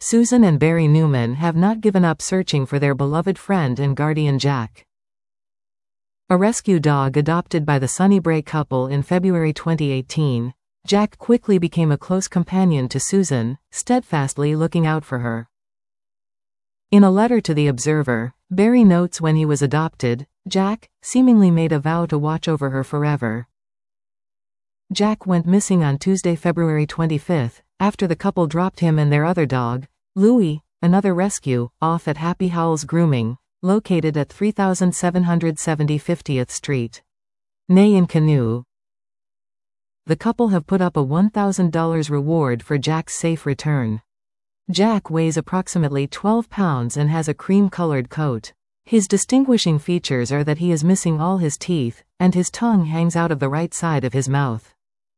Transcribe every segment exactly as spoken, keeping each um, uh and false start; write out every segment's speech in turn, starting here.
Susan and Barry Newman have not given up searching for their beloved friend and guardian Jack. A rescue dog adopted by the Sunnybray couple in February twenty eighteen, Jack quickly became a close companion to Susan, steadfastly looking out for her. In a letter to The Observer, Barry notes when he was adopted, Jack seemingly made a vow to watch over her forever. Jack went missing on Tuesday, February twenty-fifth, after the couple dropped him and their other dog, Louie, another rescue, off at Happy Howls Grooming, located at three thousand seven hundred seventy fiftieth Street. Nay in Canoe. The couple have put up a one thousand dollars reward for Jack's safe return. Jack weighs approximately twelve pounds and has a cream-colored coat. His distinguishing features are that he is missing all his teeth, and his tongue hangs out of the right side of his mouth.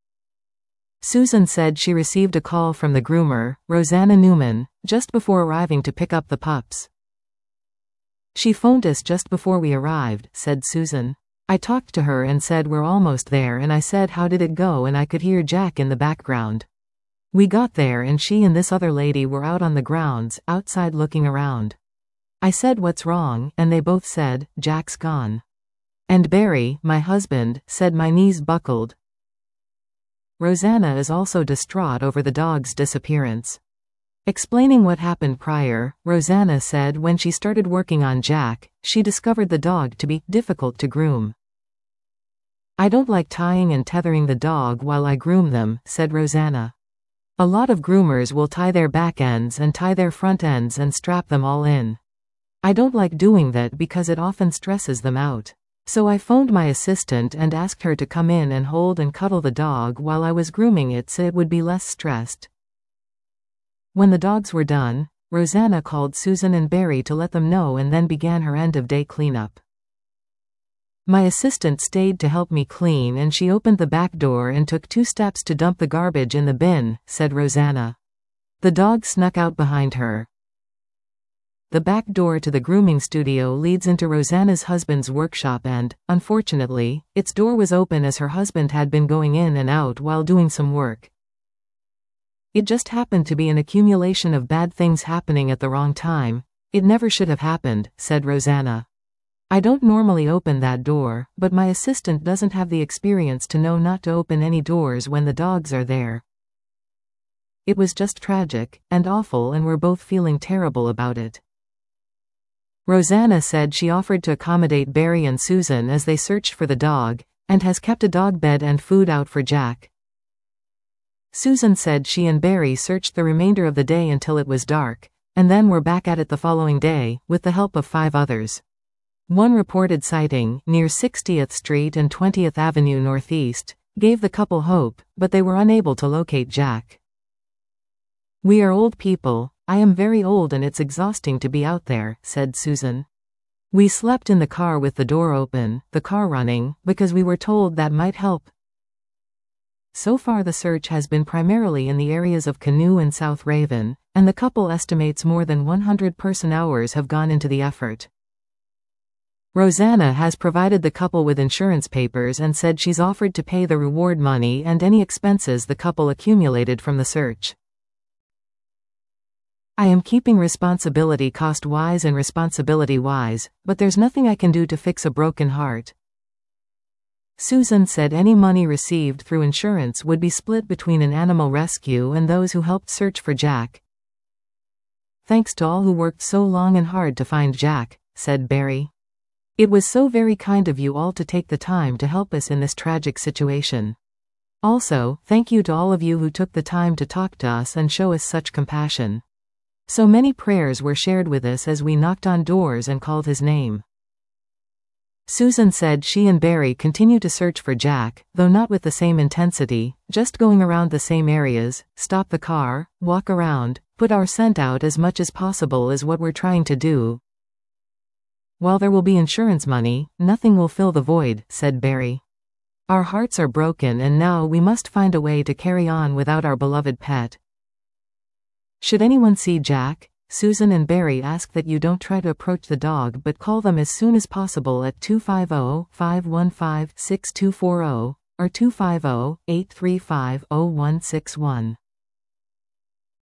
Susan said she received a call from the groomer, Rosanna Newman, just before arriving to pick up the pups. "She phoned us just before we arrived," said Susan. "I talked to her and said we're almost there, and I said how did it go, and I could hear Jack in the background. We got there and she and this other lady were out on the grounds, outside looking around. I said what's wrong, and they both said, Jack's gone. And Barry, my husband, said my knees buckled." Rosanna is also distraught over the dog's disappearance. Explaining what happened prior, Rosanna said when she started working on Jack, she discovered the dog to be difficult to groom. "I don't like tying and tethering the dog while I groom them," said Rosanna. "A lot of groomers will tie their back ends and tie their front ends and strap them all in. I don't like doing that because it often stresses them out. So I phoned my assistant and asked her to come in and hold and cuddle the dog while I was grooming it so it would be less stressed." When the dogs were done, Rosanna called Susan and Barry to let them know and then began her end-of-day cleanup. "My assistant stayed to help me clean and she opened the back door and took two steps to dump the garbage in the bin," said Rosanna. The dog snuck out behind her. The back door to the grooming studio leads into Rosanna's husband's workshop and, unfortunately, its door was open as her husband had been going in and out while doing some work. "It just happened to be an accumulation of bad things happening at the wrong time. It never should have happened," said Rosanna. "I don't normally open that door, but my assistant doesn't have the experience to know not to open any doors when the dogs are there. It was just tragic and awful and we're both feeling terrible about it." Rosanna said she offered to accommodate Barry and Susan as they searched for the dog, and has kept a dog bed and food out for Jack. Susan said she and Barry searched the remainder of the day until it was dark, and then were back at it the following day, with the help of five others. One reported sighting, near sixtieth Street and twentieth Avenue Northeast, gave the couple hope, but they were unable to locate Jack. "We are old people. I am very old and it's exhausting to be out there," said Susan. "We slept in the car with the door open, the car running, because we were told that might help." So far the search has been primarily in the areas of Canoe and South Raven, and the couple estimates more than one hundred person-hours have gone into the effort. Rosanna has provided the couple with insurance papers and said she's offered to pay the reward money and any expenses the couple accumulated from the search. "I am keeping responsibility cost-wise and responsibility-wise, but there's nothing I can do to fix a broken heart." Susan said any money received through insurance would be split between an animal rescue and those who helped search for Jack. "Thanks to all who worked so long and hard to find Jack," said Barry. "It was so very kind of you all to take the time to help us in this tragic situation. Also, thank you to all of you who took the time to talk to us and show us such compassion. So many prayers were shared with us as we knocked on doors and called his name." Susan said she and Barry continue to search for Jack, though not with the same intensity, just going around the same areas, stop the car, walk around, put our scent out as much as possible is what we're trying to do. "While there will be insurance money, nothing will fill the void," said Barry. "Our hearts are broken and now we must find a way to carry on without our beloved pet. Should anyone see Jack, Susan and Barry ask that you don't try to approach the dog but call them as soon as possible at two five zero, five one five, six two four zero or two five zero, eight three five, zero one six one.